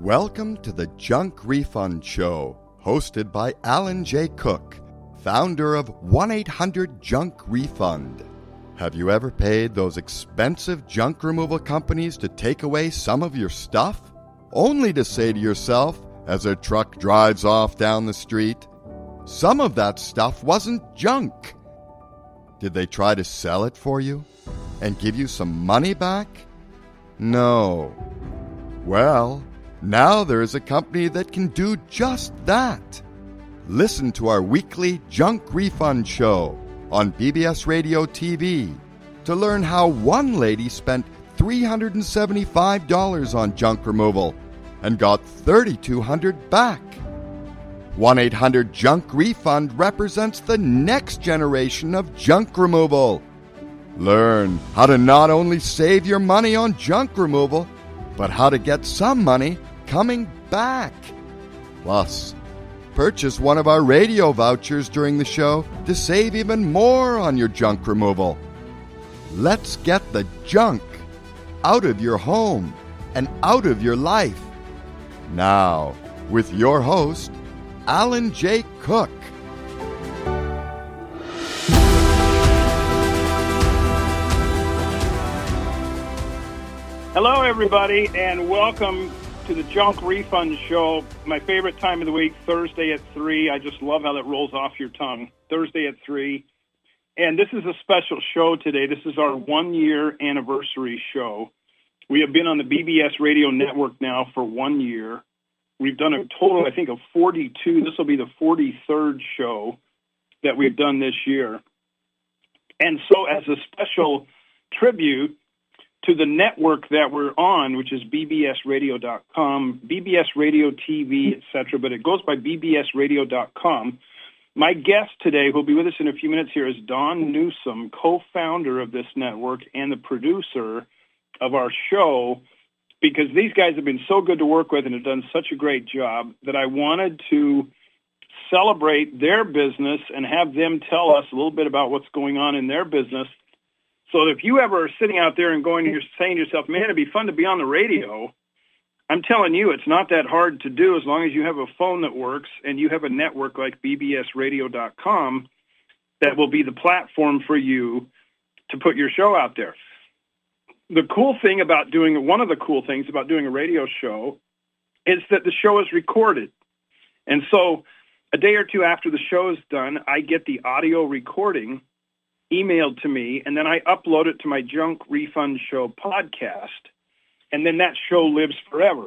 Welcome to the Junk Refund Show, hosted by Alan J. Cook, founder of 1-800-JUNK-REFUND. Have you ever paid those expensive junk removal companies to take away some of your stuff? Only to say to yourself, as a truck drives off down the street, some of that stuff wasn't junk. Did they try to sell it for you and give you some money back? No. Well, now there is a company that can do just that. Listen to our weekly Junk Refund Show on BBS Radio TV to learn how one lady spent $375 on junk removal and got $3,200 back. 1-800-JUNK-REFUND represents the next generation of junk removal. Learn how to not only save your money on junk removal, but how to get some money coming back. Plus, purchase one of our radio vouchers during the show to save even more on your junk removal. Let's get the junk out of your home and out of your life. Now, with your host, Alan J. Cook. Hello, everybody, and welcome to the Junk Refund Show. My favorite time of the week, Thursday at 3. I just love how that rolls off your tongue. Thursday at 3. And this is a special show today. This is our 1-year anniversary show. We have been on the BBS Radio Network now for 1 year. We've done a total, I think, of 42. This will be the 43rd show that we've done this year. And so as a special tribute to the network that we're on, which is bbsradio.com, BBS Radio TV, etc., but it goes by bbsradio.com. My guest today, who'll be with us in a few minutes here, is Don Newsom, co-founder of this network and the producer of our show, because these guys have been so good to work with and have done such a great job that I wanted to celebrate their business and have them tell us a little bit about what's going on in their business. So if you ever are sitting out there and saying to yourself, man, it'd be fun to be on the radio, I'm telling you, it's not that hard to do as long as you have a phone that works and you have a network like bbsradio.com that will be the platform for you to put your show out there. One of the cool things about doing a radio show is that the show is recorded. And so a day or two after the show is done, I get the audio recording emailed to me, and then I upload it to my Junk Refund Show podcast, and then that show lives forever.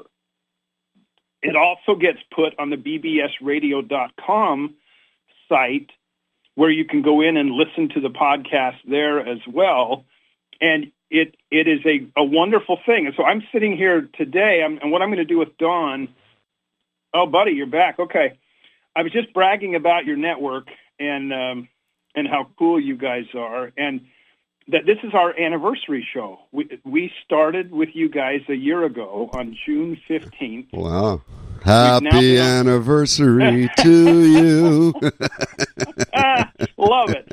It also gets put on the bbsradio.com site where you can go in and listen to the podcast there as well, and it is a wonderful thing. And so I'm sitting here today, and what I'm going to do with Don, oh, buddy, you're back. Okay. I was just bragging about your network and how cool you guys are, and that this is our anniversary show. We started with you guys a year ago on June 15th. Wow. Happy anniversary to you. Love it.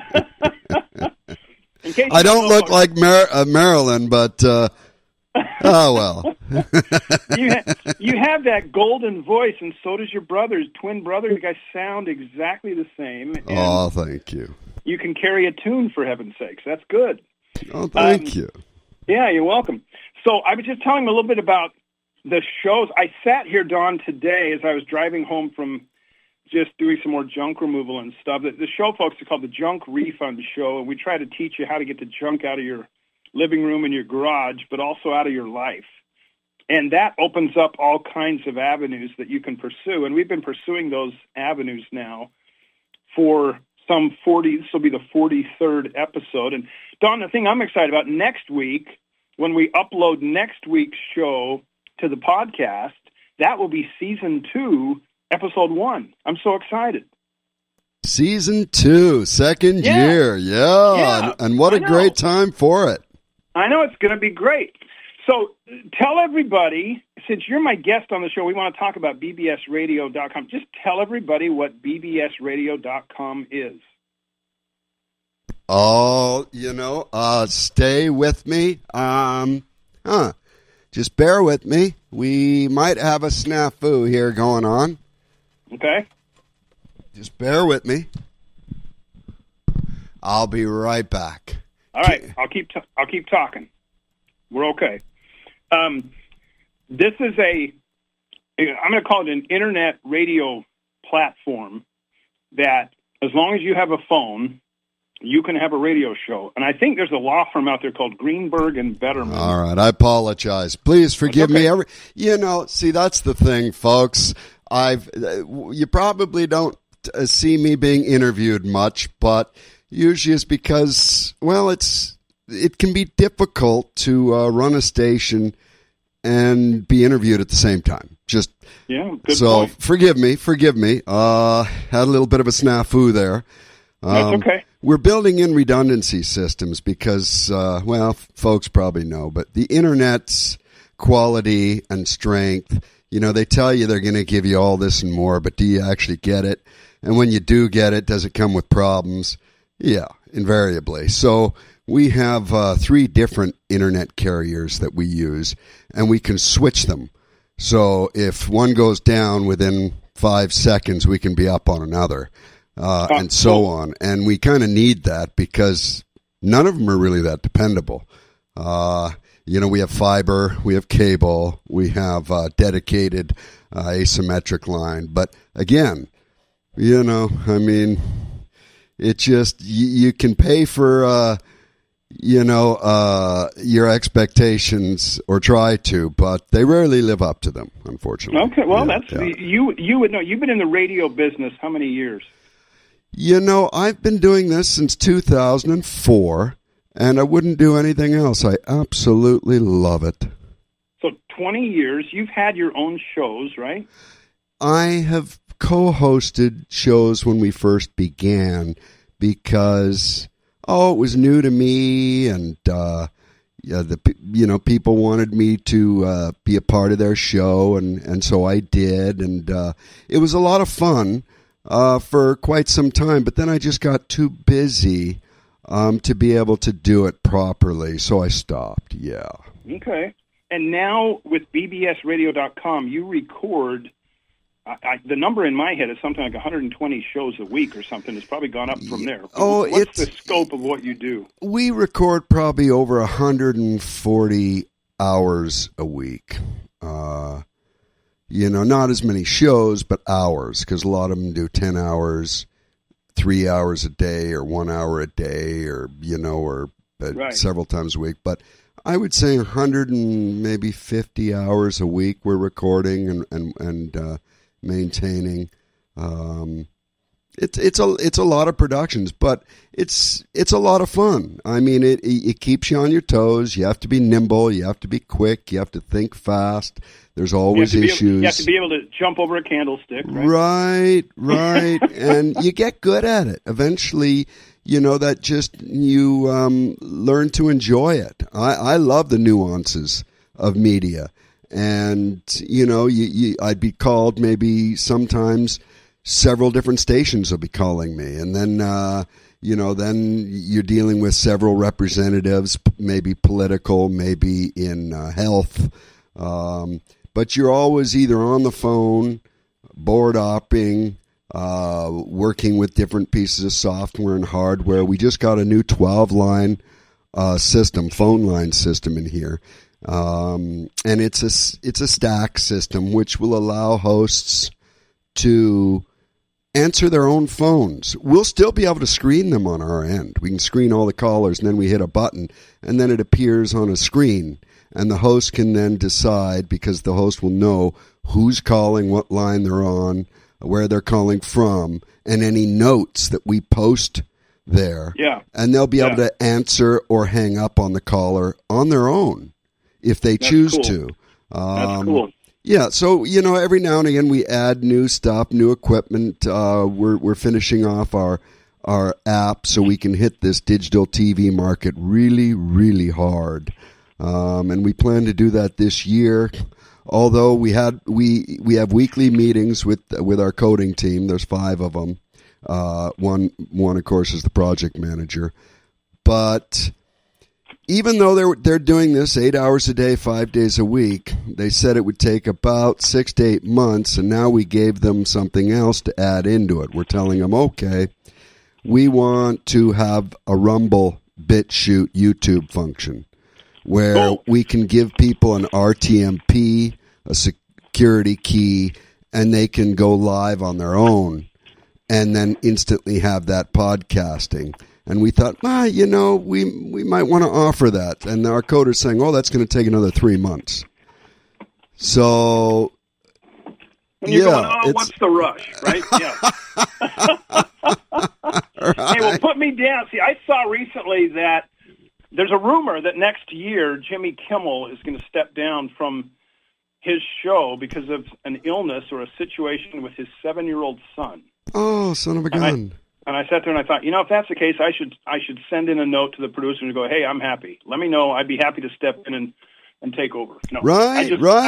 I don't look like Marilyn, but oh well. You have that golden voice, and so does your brother, twin brother. You guys sound exactly the same. Oh, thank you. You can carry a tune, for heaven's sakes. That's good. Oh, thank you. Yeah, you're welcome. So I was just telling him a little bit about the shows. I sat here, Don, today as I was driving home from just doing some more junk removal and stuff. The show, folks, is called the Junk Refund Show, and we try to teach you how to get the junk out of your living room and your garage, but also out of your life. And that opens up all kinds of avenues that you can pursue. And we've been pursuing those avenues now for some 40, this will be the 43rd episode. And Don, the thing I'm excited about, next week, when we upload next week's show to the podcast, that will be Season 2, Episode 1. I'm so excited. Season 2, second year. Yeah. And what a great time for it. I know, it's going to be great. So tell everybody, since you're my guest on the show, we want to talk about bbsradio.com. Just tell everybody what bbsradio.com is. Oh, stay with me. Just bear with me. We might have a snafu here going on. Okay. Just bear with me. I'll be right back. All right. I'll keep talking. We're okay. This is I'm going to call it an internet radio platform that, as long as you have a phone, you can have a radio show. And I think there's a law firm out there called Greenberg and Betterman. All right, I apologize. Please forgive me. See, that's the thing, folks. You probably don't see me being interviewed much, but usually it's because, well, it can be difficult to run a station and be interviewed at the same time. Good point. Forgive me. Had a little bit of a snafu there. That's okay. We're building in redundancy systems because, folks probably know, but the internet's quality and strength, they tell you they're going to give you all this and more, but do you actually get it? And when you do get it, does it come with problems? Yeah, invariably. So we have 3 different internet carriers that we use, and we can switch them. So if one goes down within 5 seconds, we can be up on another. And so on. And we kind of need that because none of them are really that dependable. We have fiber, we have cable, we have dedicated asymmetric line. But again, it just, you can pay for, your expectations or try to, but they rarely live up to them, unfortunately. Okay, well, you would know. You've been in the radio business how many years? I've been doing this since 2004, and I wouldn't do anything else. I absolutely love it. So 20 years, you've had your own shows, right? I have co-hosted shows when we first began because, it was new to me, and people wanted me to be a part of their show, and so I did, and it was a lot of fun. For quite some time, but then I just got too busy to be able to do it properly, so I stopped, yeah. Okay. And now with bbsradio.com, you record, the number in my head is something like 120 shows a week or something. It's probably gone up from there. What's the scope of what you do? We record probably over 140 hours a week. Not as many shows, but hours, because a lot of them do 10 hours, 3 hours a day, or 1 hour a day, or right. Several times a week. But I would say 150 hours a week we're recording and maintaining. It's a lot of productions, but it's a lot of fun. I mean, it keeps you on your toes. You have to be nimble. You have to be quick. You have to think fast. There's always issues. You have to be able to jump over a candlestick, right? Right. And you get good at it. Eventually, that just you learn to enjoy it. I love the nuances of media. And, I'd be called maybe sometimes several different stations will be calling me. And then, then you're dealing with several representatives, maybe political, maybe in health. But you're always either on the phone, board opping, working with different pieces of software and hardware. We just got a new 12-line phone line system in here. And it's a stack system which will allow hosts to answer their own phones. We'll still be able to screen them on our end. We can screen all the callers, and then we hit a button, and then it appears on a screen. And the host can then decide, because the host will know who's calling, what line they're on, where they're calling from, and any notes that we post there. Yeah. And they'll be able to answer or hang up on the caller on their own if they choose to. That's cool. Yeah, so, every now and again we add new stuff, new equipment. We're finishing off our app so we can hit this digital TV market really, really hard. And we plan to do that this year. Although we have weekly meetings with our coding team. There's 5 of them. One of course is the project manager. But even though they're doing this 8 hours a day, 5 days a week, they said it would take about 6 to 8 months, and now we gave them something else to add into it. We're telling them, okay, we want to have a Rumble BitChute YouTube function where we can give people an RTMP, a security key, and they can go live on their own and then instantly have that podcasting. And we thought, we might want to offer that. And our coder's saying, that's going to take another 3 months. So, and you're going, what's the rush, right? Yeah. Right. Hey, well, put me down. See, I saw recently that there's a rumor that next year Jimmy Kimmel is going to step down from his show because of an illness or a situation with his 7-year-old son. Oh, son of a gun. And I sat there and I thought, if that's the case, I should send in a note to the producer and go, hey, I'm happy. Let me know. I'd be happy to step in and take over. No, right.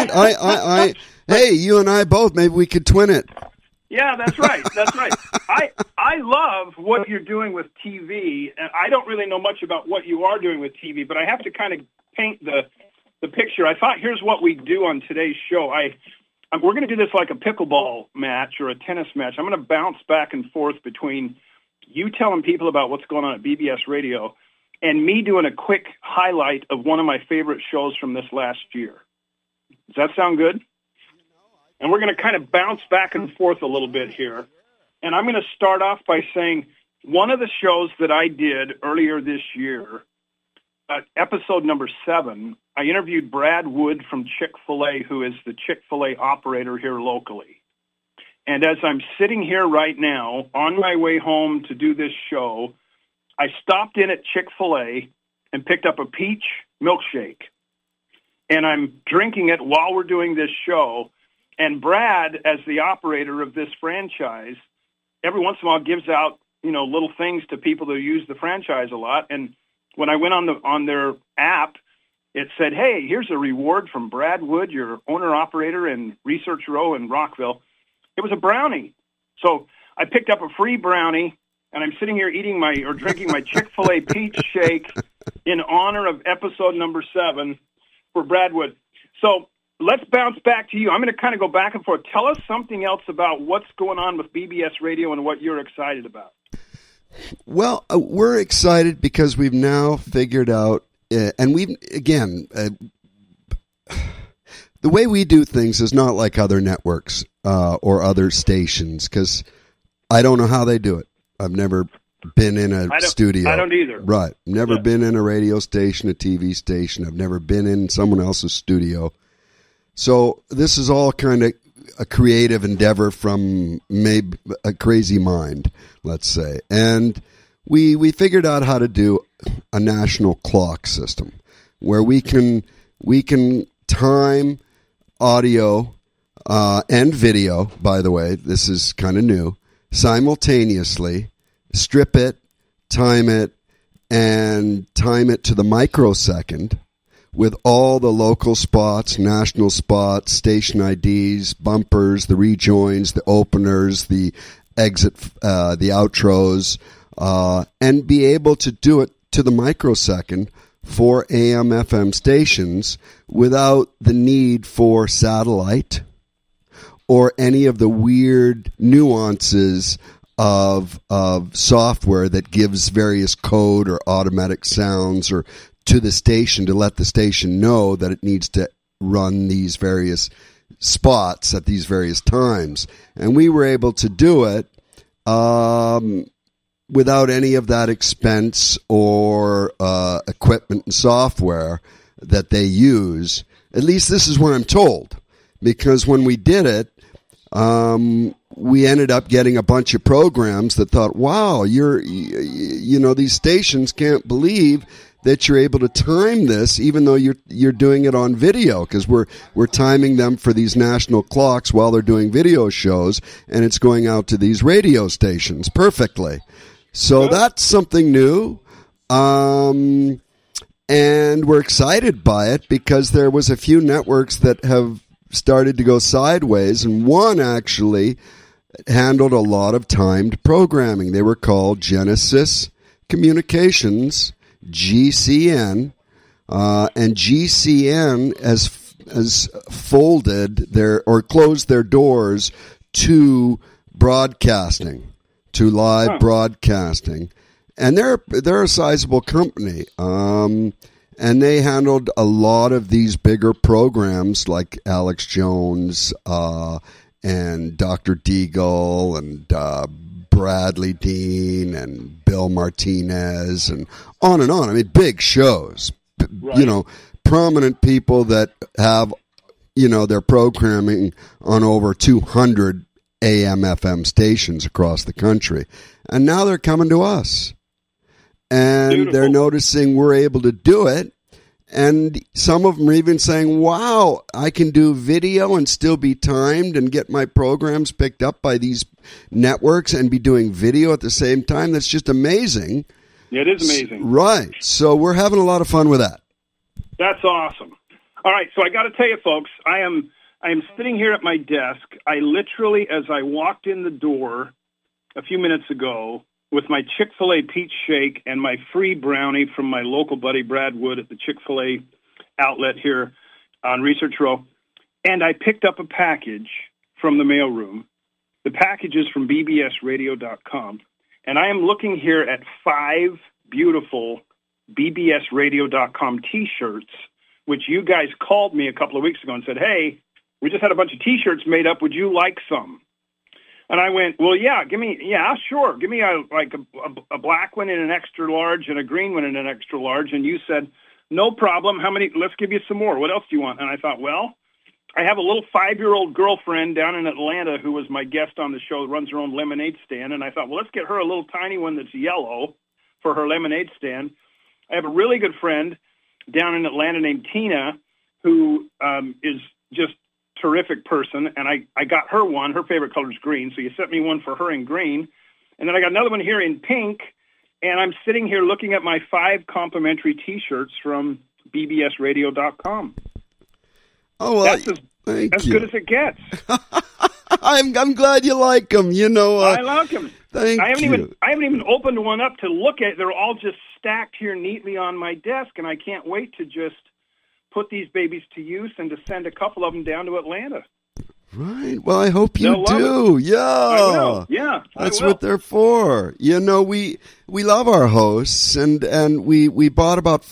Hey, you and I both, maybe we could twin it. Yeah, that's right. That's right. I love what you're doing with TV, and I don't really know much about what you are doing with TV, but I have to kind of paint the picture. I thought, here's what we do on today's show. We're going to do this like a pickleball match or a tennis match. I'm going to bounce back and forth between you telling people about what's going on at BBS Radio and me doing a quick highlight of one of my favorite shows from this last year. Does that sound good? And we're going to kind of bounce back and forth a little bit here. And I'm going to start off by saying one of the shows that I did earlier this year, episode number 7, I interviewed Brad Wood from Chick-fil-A, who is the Chick-fil-A operator here locally. And as I'm sitting here right now on my way home to do this show, I stopped in at Chick-fil-A and picked up a peach milkshake. And I'm drinking it while we're doing this show. And Brad, as the operator of this franchise, every once in a while gives out, little things to people who use the franchise a lot. And when I went on their app, it said, hey, here's a reward from Brad Wood, your owner-operator in Research Row in Rockville. It was a brownie. So I picked up a free brownie, and I'm sitting here drinking my Chick-fil-A peach shake in honor of episode number 7 for Brad Wood. So let's bounce back to you. I'm going to kind of go back and forth. Tell us something else about what's going on with BBS Radio and what you're excited about. Well, we're excited because we've now figured out, and the way we do things is not like other networks or other stations, because I don't know how they do it. I've never been in a studio. I don't either. Right. Never been in a radio station, a TV station. I've never been in someone else's studio. So this is all kind of a creative endeavor from maybe a crazy mind, let's say. And we figured out how to do a national clock system where we can time audio and video, by the way, this is kind of new, simultaneously, strip it, and time it to the microsecond with all the local spots, national spots, station IDs, bumpers, the rejoins, the openers, the exit, the outros, and be able to do it to the microsecond for AM, FM stations without the need for satellite or any of the weird nuances of software that gives various code or automatic sounds or to the station to let the station know that it needs to run these various spots at these various times. And we were able to do it without any of that expense or equipment and software that they use. At least this is what I'm told. Because when we did it, we ended up getting a bunch of programs that thought, wow, these stations can't believe that you're able to time this, even though you're doing it on video, because we're timing them for these national clocks while they're doing video shows, and it's going out to these radio stations perfectly. So that's something new, and we're excited by it because there was a few networks that have started to go sideways, and one actually handled a lot of timed programming. They were called Genesis Communications, GCN, and GCN has folded or closed their doors to broadcasting, to live broadcasting, and they're a sizable company, and they handled a lot of these bigger programs like Alex Jones and Dr. Deagle and Bradley Dean and Bill Martinez and on and on. I mean, big shows, right. Prominent people that have, their programming on over 200 AM, FM stations across the country. And now they're coming to us. And Beautiful. They're noticing we're able to do it. And some of them are even saying, wow, I can do video and still be timed and get my programs picked up by these networks and be doing video at the same time. That's just amazing. Yeah, it is amazing. Right. So we're having a lot of fun with that. That's awesome. All right, so I got to tell you, folks, I am sitting here at my desk. I literally, as I walked in the door a few minutes ago, with my Chick-fil-A peach shake and my free brownie from my local buddy Brad Wood at the Chick-fil-A outlet here on Research Row, and I picked up a package from the mailroom. The package is from bbsradio.com, and I am looking here at 5 beautiful bbsradio.com T-shirts, which you guys called me a couple of weeks ago and said, hey, we just had a bunch of T-shirts made up. Would you like some? And I went, well, sure. Give me a black one in an extra large and a green one in an extra large. And you said, no problem. How many? Let's give you some more. What else do you want? And I thought, well, I have a little 5-year-old girlfriend down in Atlanta who was my guest on the show, runs her own lemonade stand. And I thought, well, let's get her a little tiny one that's yellow for her lemonade stand. I have a really good friend down in Atlanta named Tina who is just terrific person, and I got her one. Her favorite color is green, so you sent me one for her in green. And then I got another one here in pink, and I'm sitting here looking at my 5 complimentary T-shirts from bbsradio.com. Oh, well, that's as good as it gets. I'm glad you like them. I like them. I haven't even opened one up to look at. They're all just stacked here neatly on my desk, and I can't wait to just put these babies to use and to send a couple of them down to Atlanta. Right. Well, I hope you do. Yeah. I will. Yeah. That's what they're for. We love our hosts, and we bought about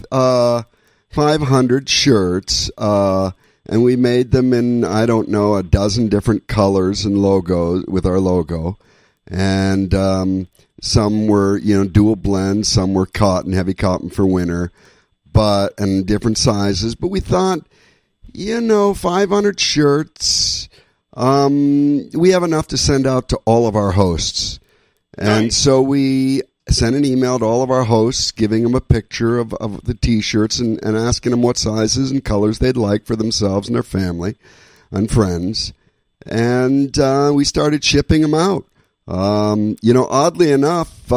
500 shirts, and we made them in, I don't know, a dozen different colors and logos with our logo. And some were, dual blends, some were heavy cotton for winter. And different sizes, but we thought, 500 shirts, we have enough to send out to all of our hosts. And nice. So we sent an email to all of our hosts, giving them a picture of the T-shirts and asking them what sizes and colors they'd like for themselves and their family and friends. And we started shipping them out. Oddly enough,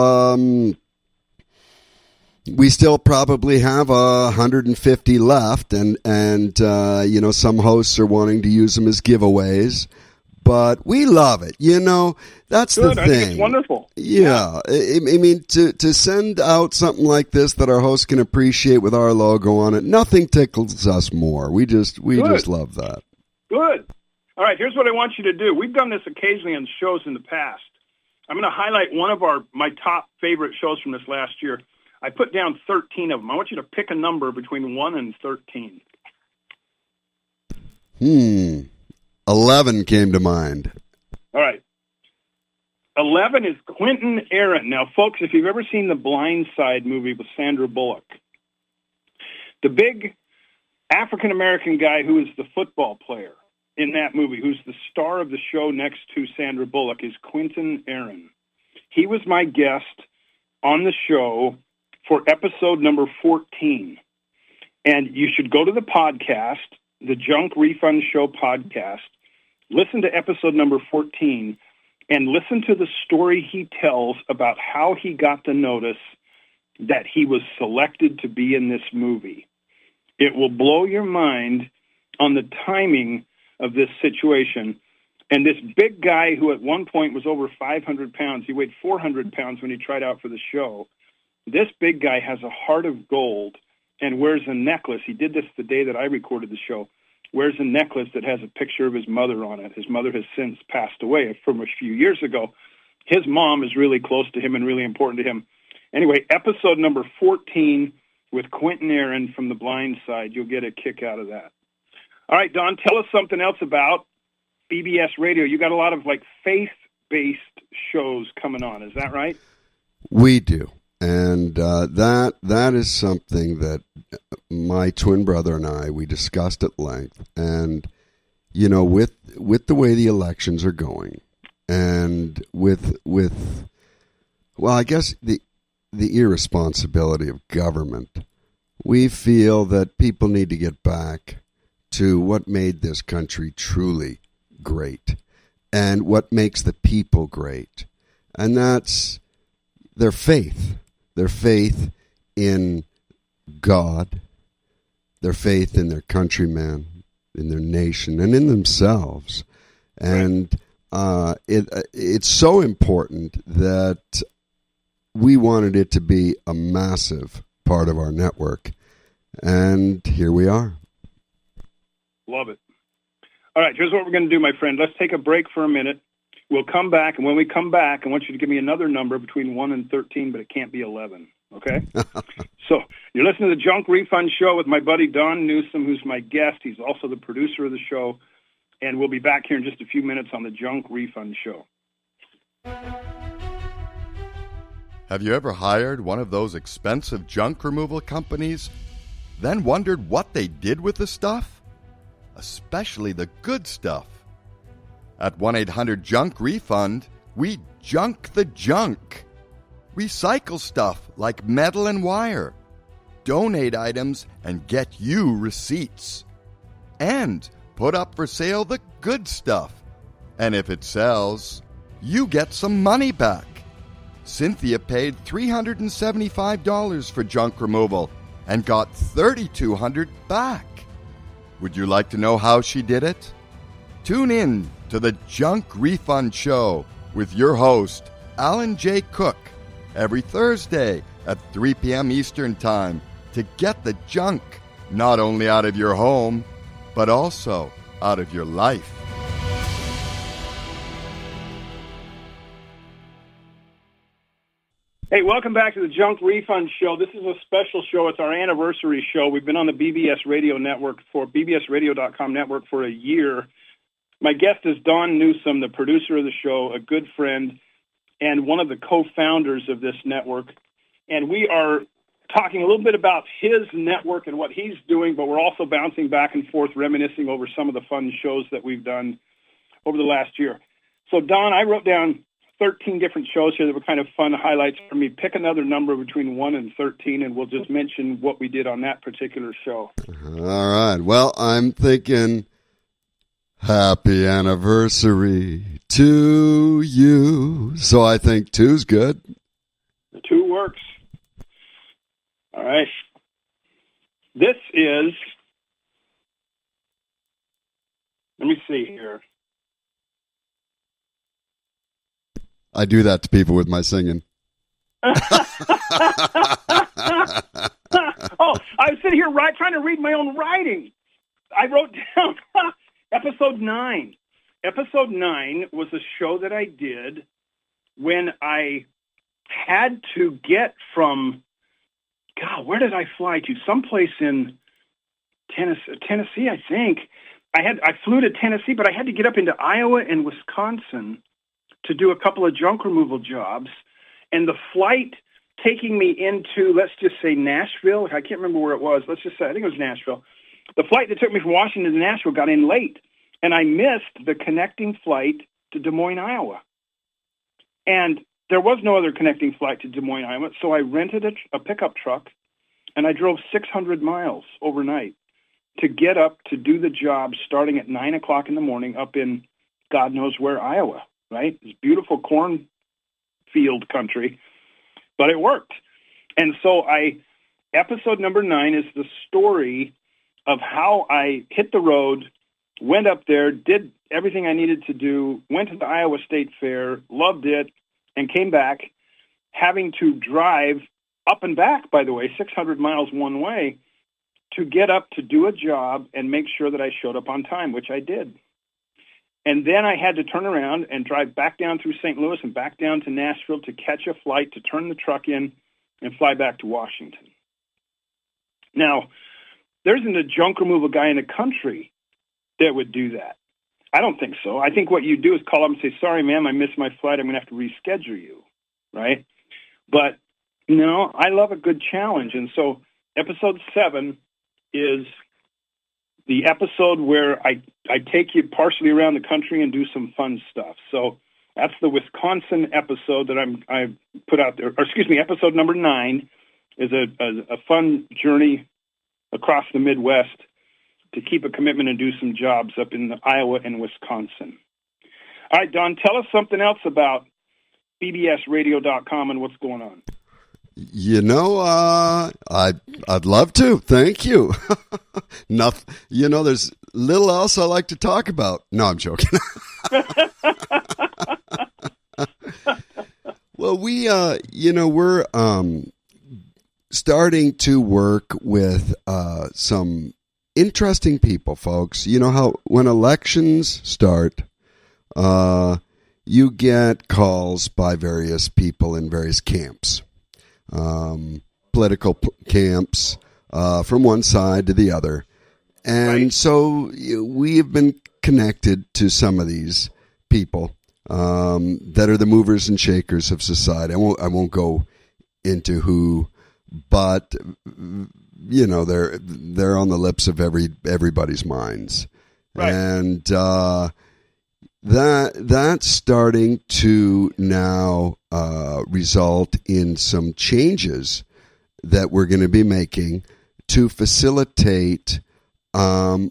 we still probably have 150 left, and some hosts are wanting to use them as giveaways, but we love it. That's Good. the thing. I think it's wonderful. Yeah. I mean, to send out something like this that our hosts can appreciate with our logo on it, nothing tickles us more. We just love that. Good. All right, here's what I want you to do. We've done this occasionally on shows in the past. I'm going to highlight one of my top favorite shows from this last year. I put down 13 of them. I want you to pick a number between 1 and 13. 11 came to mind. All right. 11 is Quentin Aaron. Now, folks, if you've ever seen the Blind Side movie with Sandra Bullock, the big African-American guy who is the football player in that movie, who's the star of the show next to Sandra Bullock, is Quentin Aaron. He was my guest on the show for episode number 14. And you should go to the podcast, the Junk Refund Show podcast, listen to episode number 14, and listen to the story he tells about how he got the notice that he was selected to be in this movie. It will blow your mind on the timing of this situation. And this big guy who at one point was over 500 pounds, he weighed 400 pounds when he tried out for the show. This big guy has a heart of gold, and wears a necklace. He did this the day that I recorded the show. Wears a necklace that has a picture of his mother on it. His mother has since passed away from a few years ago. His mom is really close to him and really important to him. Anyway, episode number 14 with Quentin Aaron from The Blind Side. You'll get a kick out of that. All right, Don, tell us something else about BBS Radio. You got a lot of faith-based shows coming on. Is that right? We do. And that is something that my twin brother and I, we discussed at length. And, with the way the elections are going, and with I guess the irresponsibility of government, we feel that people need to get back to what made this country truly great and what makes the people great. And that's their faith in God, their faith in their countrymen, in their nation, and in themselves. And it's so important that we wanted it to be a massive part of our network. And here we are. Love it. All right, here's what we're going to do, my friend. Let's take a break for a minute. We'll come back, and when we come back, I want you to give me another number between 1 and 13, but it can't be 11, okay? So you're listening to the Junk Refund Show with my buddy Don Newsom, who's my guest. He's also the producer of the show, and we'll be back here in just a few minutes on the Junk Refund Show. Have you ever hired one of those expensive junk removal companies, then wondered what they did with the stuff? Especially the good stuff. At 1-800-JUNK-REFUND, we junk the junk. Recycle stuff like metal and wire. Donate items and get you receipts. And put up for sale the good stuff. And if it sells, you get some money back. Cynthia paid $375 for junk removal and got $3,200 back. Would you like to know how she did it? Tune in to the Junk Refund Show with your host, Alan J. Cook, every Thursday at 3 p.m. Eastern Time to get the junk not only out of your home, but also out of your life. Hey, welcome back to the Junk Refund Show. This is a special show. It's our anniversary show. We've been on the BBS Radio Network BBSRadio.com network for a year. My guest is Don Newsom, the producer of the show, a good friend, and one of the co-founders of this network. And we are talking a little bit about his network and what he's doing, but we're also bouncing back and forth, reminiscing over some of the fun shows that we've done over the last year. So, Don, I wrote down 13 different shows here that were kind of fun highlights for me. Pick another number between 1 and 13, and we'll just mention what we did on that particular show. All right. Well, I'm thinking happy anniversary to you. So I think 2's good. The 2 works. All right. This is, let me see here. I do that to people with my singing. Oh, I was sitting here trying to read my own writing. I wrote down episode 9. Episode 9 was a show that I did when I had to get from, where did I fly to? Someplace in Tennessee, I think. I flew to Tennessee, but I had to get up into Iowa and Wisconsin to do a couple of junk removal jobs. And the flight taking me into, let's just say, Nashville. I can't remember where it was. Let's just say, I think it was Nashville. The flight that took me from Washington to Nashville got in late, and I missed the connecting flight to Des Moines, Iowa. And there was no other connecting flight to Des Moines, Iowa, so I rented a pickup truck, and I drove 600 miles overnight to get up to do the job starting at 9 o'clock in the morning up in God knows where, Iowa. Right? It's beautiful cornfield country, but it worked. And so episode number 9 is the story of how I hit the road, went up there, did everything I needed to do, went to the Iowa State Fair, loved it, and came back having to drive up and back, by the way, 600 miles one way, to get up to do a job and make sure that I showed up on time, which I did. And then I had to turn around and drive back down through St. Louis and back down to Nashville to catch a flight to turn the truck in and fly back to Washington. Now, there isn't a junk removal guy in the country that would do that. I don't think so. I think what you do is call up and say, sorry, ma'am, I missed my flight. I'm going to have to reschedule you, right? But, no, I love a good challenge. And so episode 7 is the episode where I take you partially around the country and do some fun stuff. So that's the Wisconsin episode that I put out there. Or excuse me, episode number 9 is a fun journey across the Midwest to keep a commitment and do some jobs up in Iowa and Wisconsin. All right, Don, tell us something else about bbsradio.com and what's going on. You know, I'd love to. Thank you. Nothing. You know, there's little else I like to talk about. No, I'm joking. Well, we're starting to work with some interesting people, folks. You know how when elections start, you get calls by various people in various camps. Political camps from one side to the other. And right. So we have been connected to some of these people that are the movers and shakers of society. I won't go into who, but you know, they're on the lips of everybody's minds. Right. And that's starting to now result in some changes that we're going to be making to facilitate I'm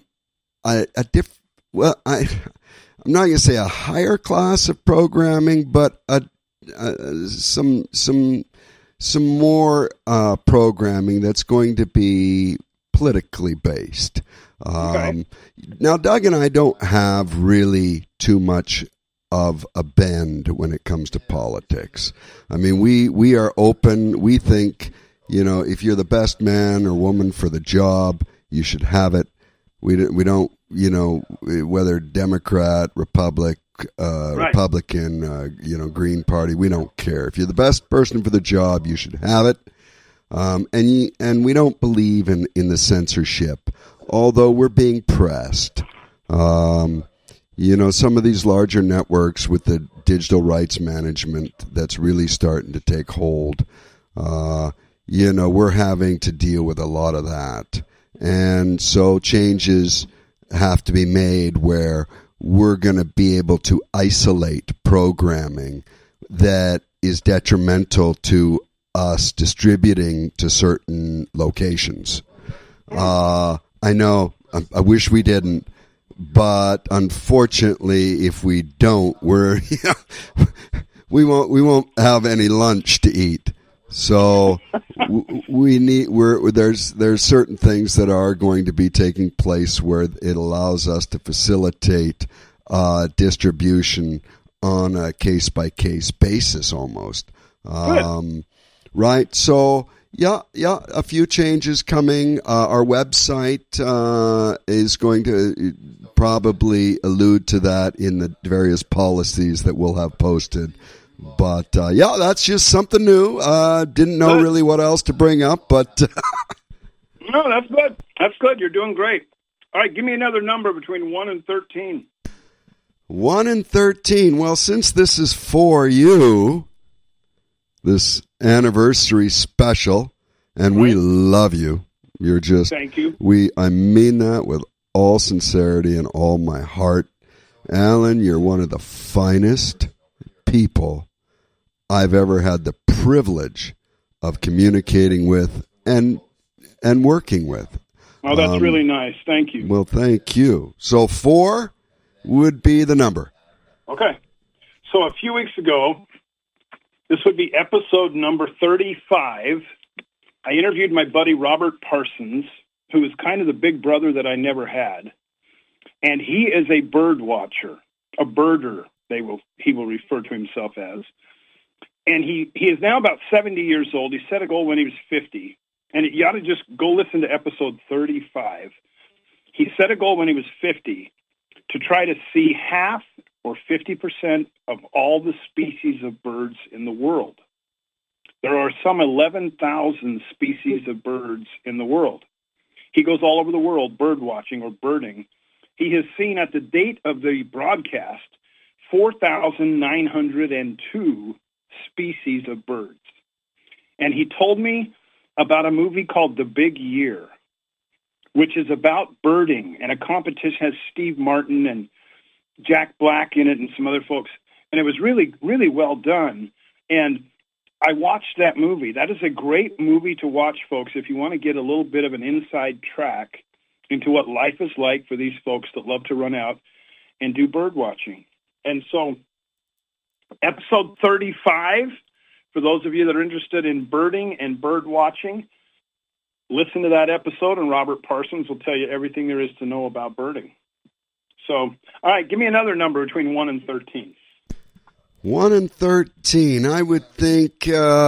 not going to say a higher class of programming, but some more programming that's going to be politically based. Okay. Now, Doug and I don't have really too much of a bend when it comes to politics. I mean, we are open. We think, you know, if you're the best man or woman for the job, you should have it. We don't, you know, whether Democrat, Republican, Green Party, we don't care. If you're the best person for the job, you should have it. And we don't believe in the censorship, although we're being pressed. You know, some of these larger networks with the digital rights management that's really starting to take hold, you know, we're having to deal with a lot of that. And so changes have to be made where we're going to be able to isolate programming that is detrimental to us distributing to certain locations. I know, I wish we didn't, but unfortunately, if we don't, we won't have any lunch to eat. So there's certain things that are going to be taking place where it allows us to facilitate distribution on a case-by-case basis almost. Right. So, yeah, a few changes coming. Our website is going to probably allude to that in the various policies that we'll have posted. But, yeah, that's just something new. Didn't know really what else to bring up, but... No, that's good. That's good. You're doing great. All right, give me another number between 1 and 13. 1 and 13. Well, since this is for you, this anniversary special, and we love you. You're just... Thank you. I mean that with all sincerity and all my heart. Alan, you're one of the finest people I've ever had the privilege of communicating with and working with. Oh, that's really nice. Thank you. Well, thank you. So 4 would be the number. Okay. So a few weeks ago, this would be episode number 35. I interviewed my buddy Robert Parsons, who is kind of the big brother that I never had. And he is a bird watcher, a birder, he will refer to himself as. And he is now about 70 years old. He set a goal when he was 50 And you ought to just go listen to episode 35. He set a goal when he was 50 to try to see half or 50% of all the species of birds in the world. There are some 11,000 species of birds in the world. He goes all over the world bird watching or birding. He has seen at the date of the broadcast 4,902 species of birds. And he told me about a movie called The Big Year, which is about birding, and a competition has Steve Martin and Jack Black in it and some other folks. And it was really, really well done. And I watched that movie. That is a great movie to watch, folks, if you want to get a little bit of an inside track into what life is like for these folks that love to run out and do bird watching. And so episode 35, for those of you that are interested in birding and bird watching, listen to that episode, and Robert Parsons will tell you everything there is to know about birding. So, all right, give me another number between 1 and 13. 1 and 13. I would think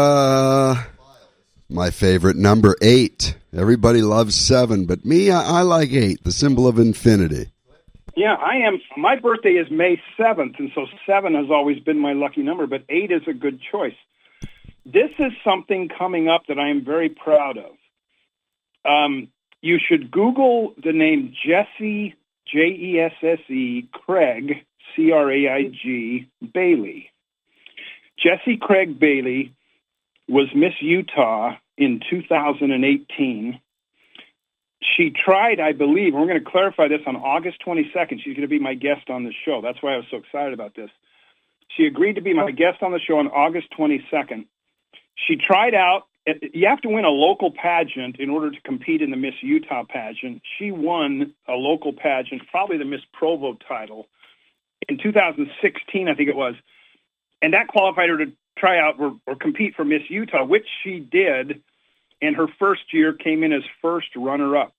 my favorite number, 8. Everybody loves 7, but me, I like 8, the symbol of infinity. Yeah, I am. My birthday is May 7th, and so 7 has always been my lucky number, but 8 is a good choice. This is something coming up that I am very proud of. You should Google the name Jesse, Jesse, Craig, Craig, Bailey. Jessie Craig Bailey was Miss Utah in 2018. She tried, I believe, and we're going to clarify this, on August 22nd. She's going to be my guest on the show. That's why I was so excited about this. She agreed to be my guest on the show on August 22nd. She tried out. You have to win a local pageant in order to compete in the Miss Utah pageant. She won a local pageant, probably the Miss Provo title, in 2016, I think it was. And that qualified her to try out or compete for Miss Utah, which she did, and her first year came in as first runner-up.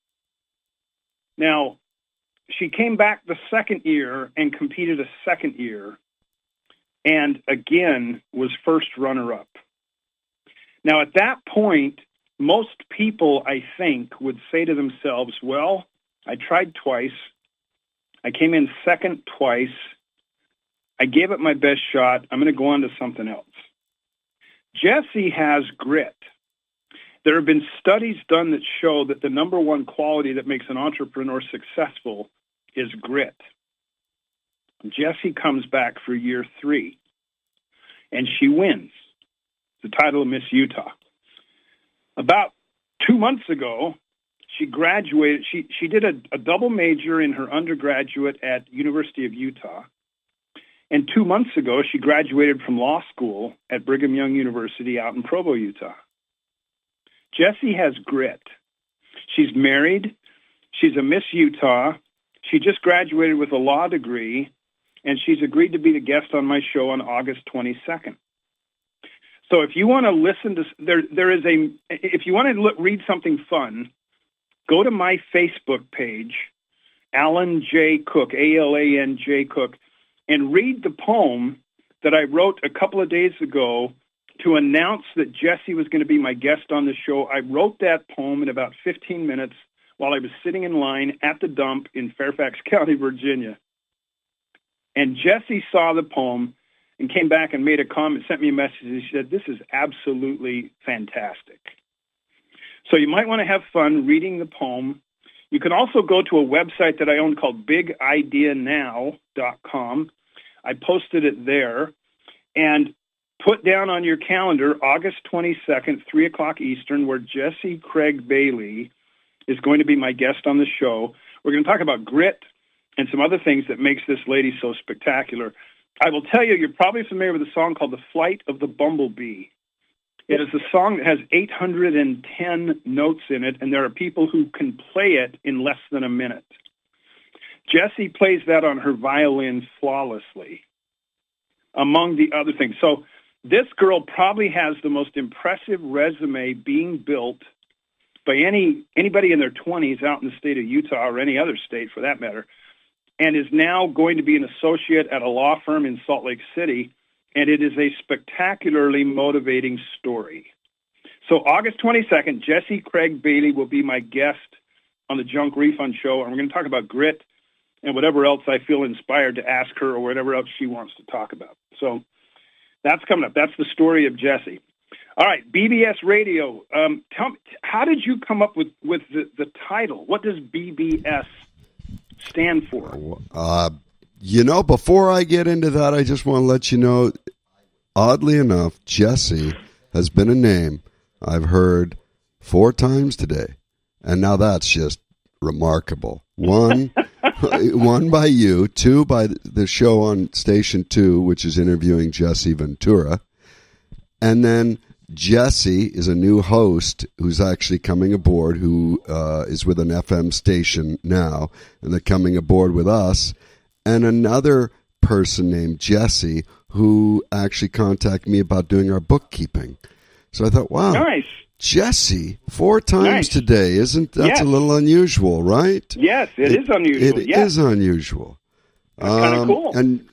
Now, she came back the second year and competed a second year, and again was first runner-up. Now, at that point, most people, I think, would say to themselves, well, I tried twice. I came in second twice. I gave it my best shot. I'm going to go on to something else. Jessie has grit. There have been studies done that show that the number one quality that makes an entrepreneur successful is grit. Jessie comes back for year 3, and she wins the title of Miss Utah. About 2 months ago, she graduated. She did a double major in her undergraduate at University of Utah. And 2 months ago, she graduated from law school at Brigham Young University out in Provo, Utah. Jessie has grit. She's married. She's a Miss Utah. She just graduated with a law degree, and she's agreed to be the guest on my show on August 22nd. So if you want to listen to, if you want to read something fun, go to my Facebook page, Alan J. Cook, Alan J. Cook, and read the poem that I wrote a couple of days ago to announce that Jessie was going to be my guest on the show. I wrote that poem in about 15 minutes while I was sitting in line at the dump in Fairfax County, Virginia. And Jessie saw the poem and came back and made a comment, sent me a message, and she said, this is absolutely fantastic. So you might want to have fun reading the poem. You can also go to a website that I own called bigideanow.com. I posted it there. And put down on your calendar August 22nd, 3 o'clock Eastern, where Jessie Craig Bailey is going to be my guest on the show. We're going to talk about grit and some other things that makes this lady so spectacular. I will tell you, you're probably familiar with a song called The Flight of the Bumblebee. It is a song that has 810 notes in it, and there are people who can play it in less than a minute. Jessie plays that on her violin flawlessly, among the other things. So this girl probably has the most impressive resume being built by anybody in their 20s out in the state of Utah or any other state for that matter, and is now going to be an associate at a law firm in Salt Lake City, and it is a spectacularly motivating story. So August 22nd, Jesse Craig Bailey will be my guest on the Junk Refund Show, and we're going to talk about grit and whatever else I feel inspired to ask her or whatever else she wants to talk about. So that's coming up. That's the story of Jesse. All right, BBS Radio. Tell me, how did you come up with the title? What does BBS stand for? Before I get into that, I just want to let you know, oddly enough, Jesse has been a name I've heard 4 times today. And now that's just remarkable. One by you, 2 by the show on Station 2, which is interviewing Jesse Ventura. And then Jesse is a new host who's actually coming aboard, who is with an FM station now, and they're coming aboard with us. And another person named Jesse who actually contacted me about doing our bookkeeping. So I thought, wow, nice. Jesse, 4 times today. Isn't that a little unusual, right? Yes, it is unusual. It is unusual. That's kind of cool. And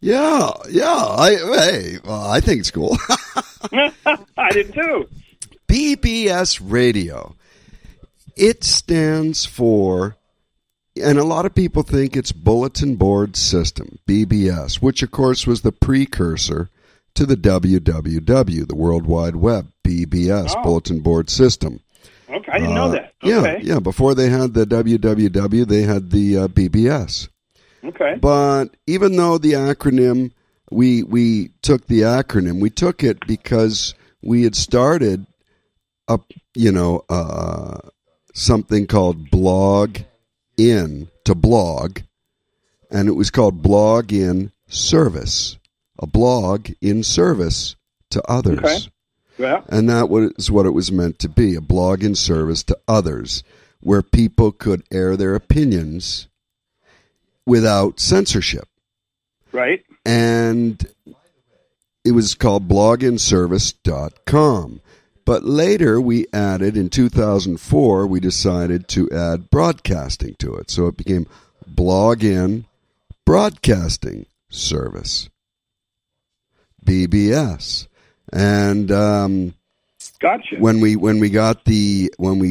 I think it's cool. I did too. BBS Radio. It stands for, and a lot of people think it's Bulletin Board System, BBS, which of course was the precursor to the WWW, the World Wide Web, BBS, Bulletin Board System. Okay, I didn't know that. Okay. Yeah. Before they had the WWW, they had the BBS. Okay. But even though the acronym, we took the acronym, we took it because we had started something called Blog In to Blog, and it was called Blog In Service, a blog in service to others. Okay. Yeah. And that was what it was meant to be, a blog in service to others, where people could air their opinions without censorship. Right. And it was called bloginservice.com. But later we added, in 2004, we decided to add broadcasting to it. So it became Blog In Broadcasting Service, BBS. And gotcha. When we got the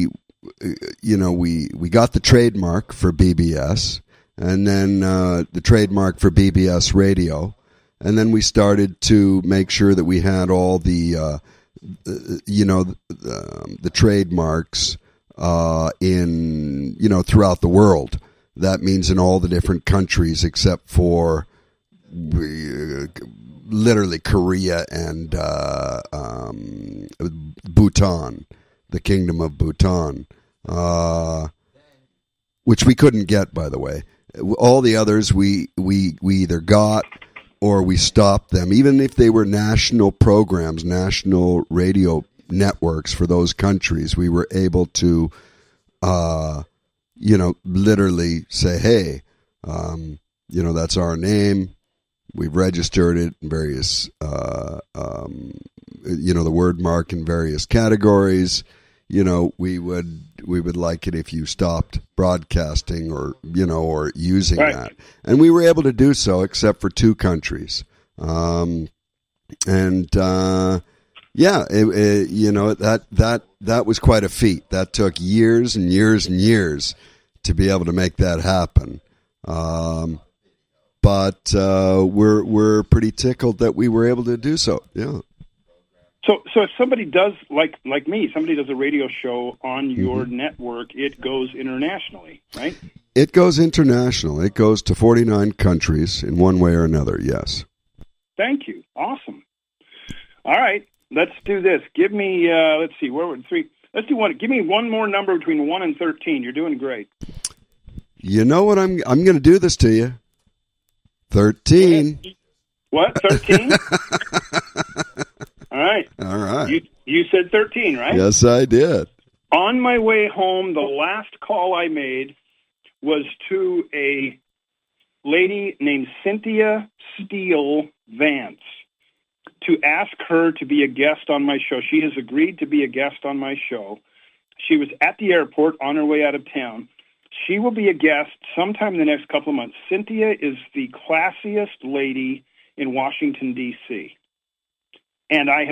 trademark for BBS, and then the trademark for BBS Radio, and then we started to make sure that we had all the trademarks in throughout the world. That means in all the different countries except for literally Korea and Bhutan, the Kingdom of Bhutan, which we couldn't get, by the way. All the others we either got or we stopped them, even if they were national programs, national radio networks for those countries. We were able to, literally say, hey, that's our name. We've registered it in various, the word mark in various categories. We would like it if you stopped broadcasting or using that. And we were able to do so, except for 2 countries. That was quite a feat. That took years and years and years to be able to make that happen. But we're pretty tickled that we were able to do so. Yeah. So if somebody does, like me, somebody does a radio show on your network, it goes internationally, right? It goes international. It goes to 49 countries in one way or another, yes. Thank you. Awesome. All right, let's do this. Give me, let's see, where were 3? Let's do one. Give me one more number between 1 and 13. You're doing great. You know what? I'm going to do this to you. 13. What, 13? All right. You said 13, right? Yes, I did. On my way home, the last call I made was to a lady named Cynthia Steele Vance to ask her to be a guest on my show. She has agreed to be a guest on my show. She was at the airport on her way out of town. She will be a guest sometime in the next couple of months. Cynthia is the classiest lady in Washington, D.C., and I have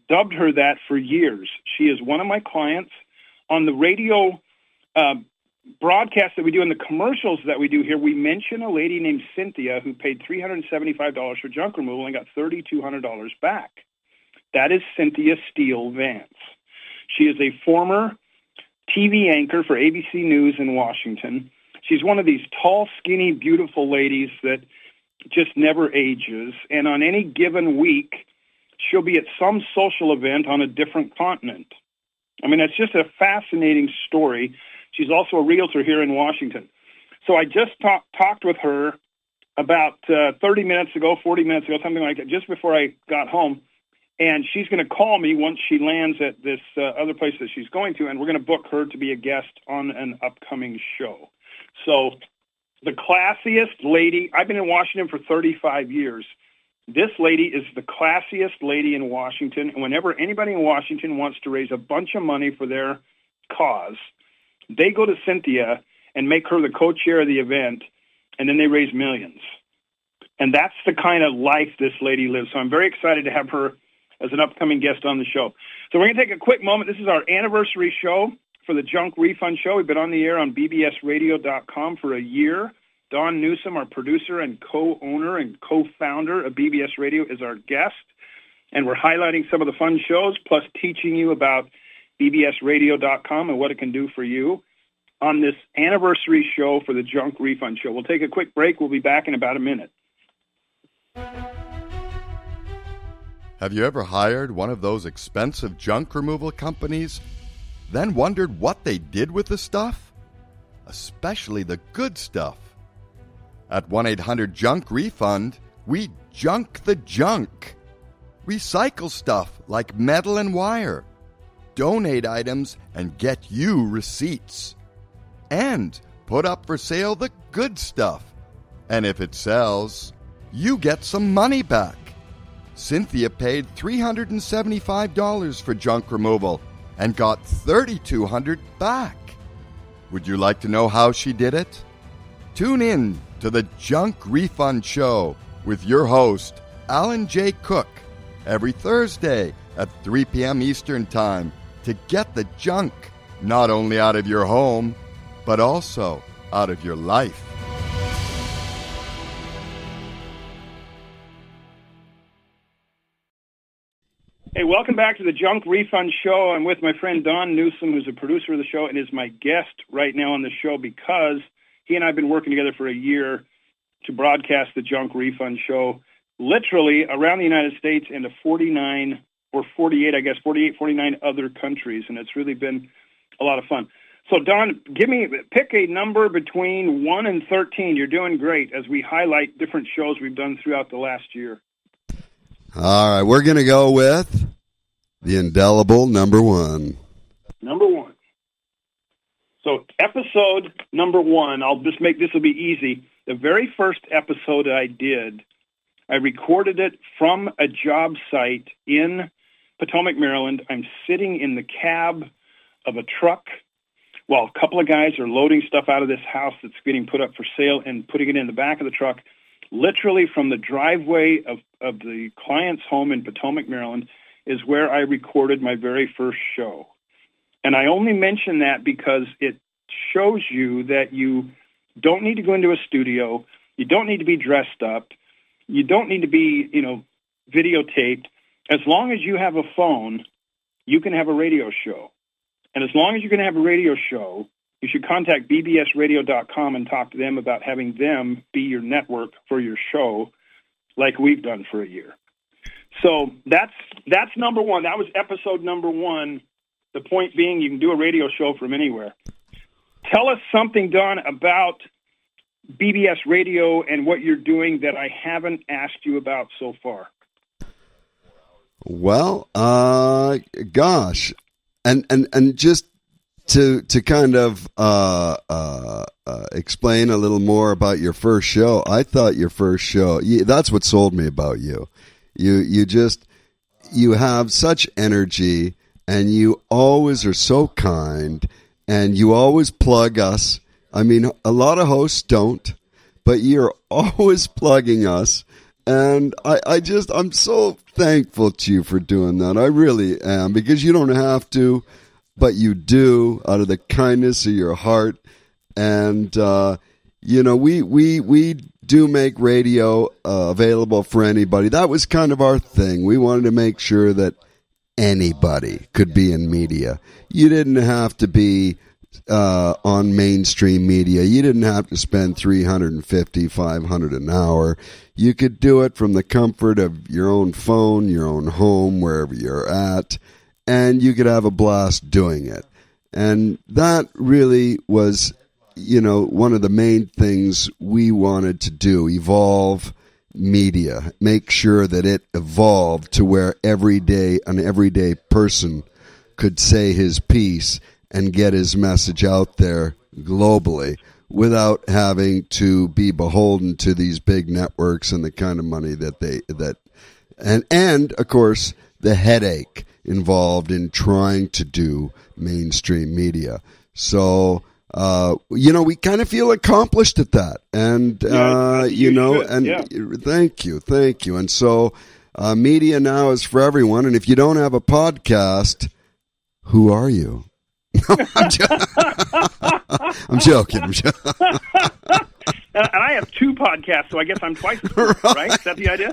dubbed her that for years. She is one of my clients. On the radio broadcast that we do and the commercials that we do here, we mention a lady named Cynthia who paid $375 for junk removal and got $3,200 back. That is Cynthia Steele Vance. She is a former TV anchor for ABC News in Washington. She's one of these tall, skinny, beautiful ladies that just never ages. And on any given week, she'll be at some social event on a different continent. I mean, it's just a fascinating story. She's also a realtor here in Washington. So I just talked with her about 30 minutes ago, 40 minutes ago, something like that, just before I got home. And she's going to call me once she lands at this other place that she's going to, and we're going to book her to be a guest on an upcoming show. So the classiest lady, I've been in Washington for 35 years. This lady is the classiest lady in Washington, and whenever anybody in Washington wants to raise a bunch of money for their cause, they go to Cynthia and make her the co-chair of the event, and then they raise millions. And that's the kind of life this lady lives. So I'm very excited to have her as an upcoming guest on the show. So we're going to take a quick moment. This is our anniversary show for the Junk Refund Show. We've been on the air on bbsradio.com for a year. Don Newsom, our producer and co-owner and co-founder of BBS Radio, is our guest. And we're highlighting some of the fun shows, plus teaching you about bbsradio.com and what it can do for you on this anniversary show for the Junk Refund Show. We'll take a quick break. We'll be back in about a minute. Have you ever hired one of those expensive junk removal companies, then wondered what they did with the stuff? Especially the good stuff. At 1-800-JUNK-REFUND, we junk the junk. Recycle stuff like metal and wire. Donate items and get you receipts. And put up for sale the good stuff. And if it sells, you get some money back. Cynthia paid $375 for junk removal and got $3,200 back. Would you like to know how she did it? Tune in to the Junk Refund Show with your host, Alan J. Cook, every Thursday at 3 p.m. Eastern Time to get the junk not only out of your home, but also out of your life. Hey, welcome back to the Junk Refund Show. I'm with my friend Don Newsom, who's a producer of the show and is my guest right now on the show because he and I have been working together for a year to broadcast the Junk Refund Show literally around the United States and to 49 or 48, I guess, 48, 49 other countries, and it's really been a lot of fun. So, Don, pick a number between 1 and 13. You're doing great as we highlight different shows we've done throughout the last year. All right, we're going to go with the indelible number 1. Number 1. So episode number 1, I'll just make this will be easy. The very first episode I did, I recorded it from a job site in Potomac, Maryland. I'm sitting in the cab of a truck while a couple of guys are loading stuff out of this house that's getting put up for sale and putting it in the back of the truck. Literally from the driveway of the client's home in Potomac, Maryland, is where I recorded my very first show. And I only mention that because it shows you that you don't need to go into a studio. You don't need to be dressed up. You don't need to be, videotaped. As long as you have a phone, you can have a radio show. And as long as you're going to have a radio show, you should contact bbsradio.com and talk to them about having them be your network for your show like we've done for a year. So that's number 1. That was episode number 1. The point being you can do a radio show from anywhere. Tell us something, Don, about BBS Radio and what you're doing that I haven't asked you about so far. Well, gosh. And just to kind of explain a little more about your first show, I thought your first show, that's what sold me about you. You have such energy, and you always are so kind, and you always plug us. I mean, a lot of hosts don't, but you're always plugging us, And I'm so thankful to you for doing that. I really am, because you don't have to, but you do out of the kindness of your heart. And, we do make radio available for anybody. That was kind of our thing. We wanted to make sure that anybody could be in media. You didn't have to be on mainstream media. You didn't have to spend $350, $500 an hour. You could do it from the comfort of your own phone, your own home, wherever you're at, and you could have a blast doing it. And that really was, one of the main things we wanted to do, evolve media, make sure that it evolved to where an everyday person could say his piece and get his message out there globally without having to be beholden to these big networks and the kind of money and of course the headache involved in trying to do mainstream media. So we kind of feel accomplished at that, and thank you. And so media now is for everyone, and if you don't have a podcast, who are you? I'm joking. And I have 2 podcasts, so I guess I'm twice as good, right? Is that the idea?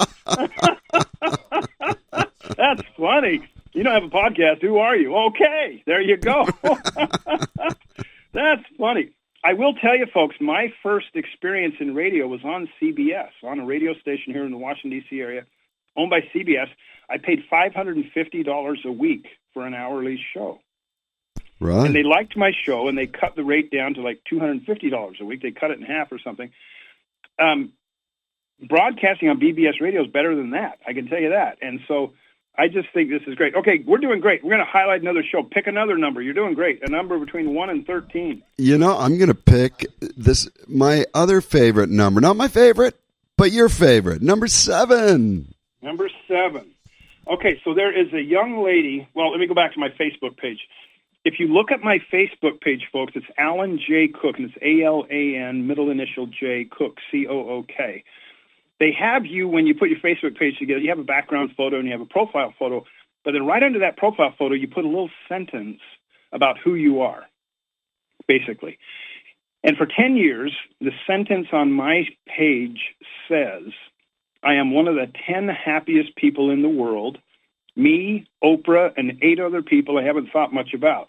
That's funny. You don't have a podcast. Who are you? Okay, there you go. That's funny. I will tell you, folks, my first experience in radio was on CBS, on a radio station here in the Washington, D.C. area, owned by CBS. I paid $550 a week for an hourly show. Right. And they liked my show, and they cut the rate down to like $250 a week. They cut it in half or something. Broadcasting on BBS radio is better than that. I can tell you that. And so I just think this is great. Okay, we're doing great. We're going to highlight another show. Pick another number. You're doing great. A number between 1 and 13. I'm going to pick my other favorite number. Not my favorite, but your favorite. Number 7. Number 7. Okay, so there is a young lady. Well, let me go back to my Facebook page. If you look at my Facebook page, folks, it's Alan J. Cook, and it's ALAN, middle initial J, Cook, COOK. They have you, when you put your Facebook page together, you have a background photo and you have a profile photo, but then right under that profile photo, you put a little sentence about who you are, basically. And for 10 years, the sentence on my page says, I am one of the 10 happiest people in the world, me, Oprah, and 8 other people I haven't thought much about.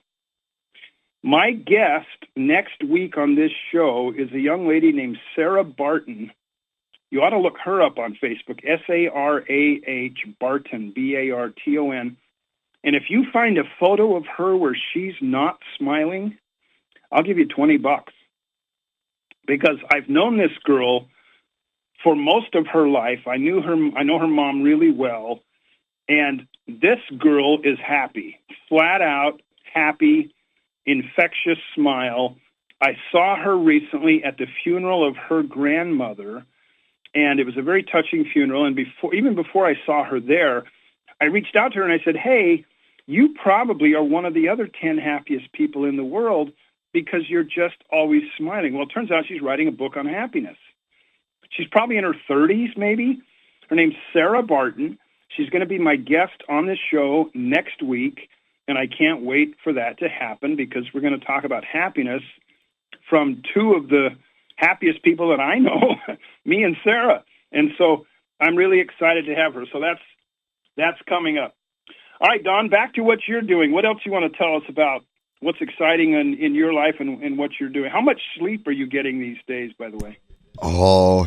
My guest next week on this show is a young lady named Sarah Barton. You ought to look her up on Facebook, Sarah Barton, Barton. And if you find a photo of her where she's not smiling, I'll give you $20. Because I've known this girl for most of her life. I know her mom really well. And this girl is happy, flat out happy, infectious smile. I saw her recently at the funeral of her grandmother, and it was a very touching funeral. And even before I saw her there, I reached out to her and I said, hey, you probably are one of the other 10 happiest people in the world because you're just always smiling. Well, it turns out she's writing a book on happiness. She's probably in her 30s, maybe. Her name's Sarah Barton. She's going to be my guest on this show next week, and I can't wait for that to happen because we're going to talk about happiness from 2 of the happiest people that I know, me and Sarah. And so I'm really excited to have her. So that's coming up. All right, Don, back to what you're doing. What else you want to tell us about what's exciting in your life and what you're doing? How much sleep are you getting these days, by the way? Oh,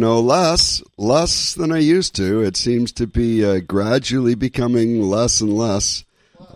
less than I used to. It seems to be gradually becoming less and less.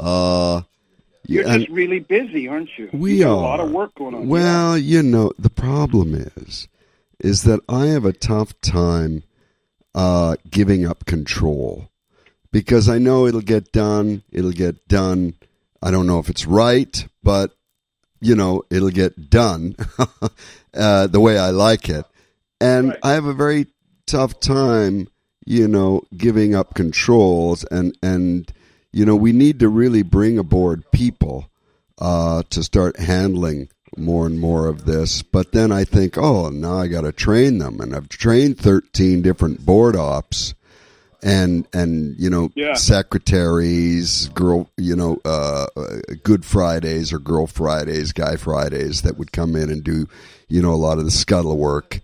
You're just really busy, aren't you? We are. A lot of work going on. Well, the problem is that I have a tough time giving up control because I know it'll get done. It'll get done. I don't know if it's right, but, it'll get done the way I like it. And right. I have a very tough time, giving up controls and we need to really bring aboard people to start handling more and more of this. But then I think, oh, now I got to train them. And I've trained 13 different board ops and secretaries, girl, Good Fridays or Girl Fridays, Guy Fridays that would come in and do, a lot of the scuttle work.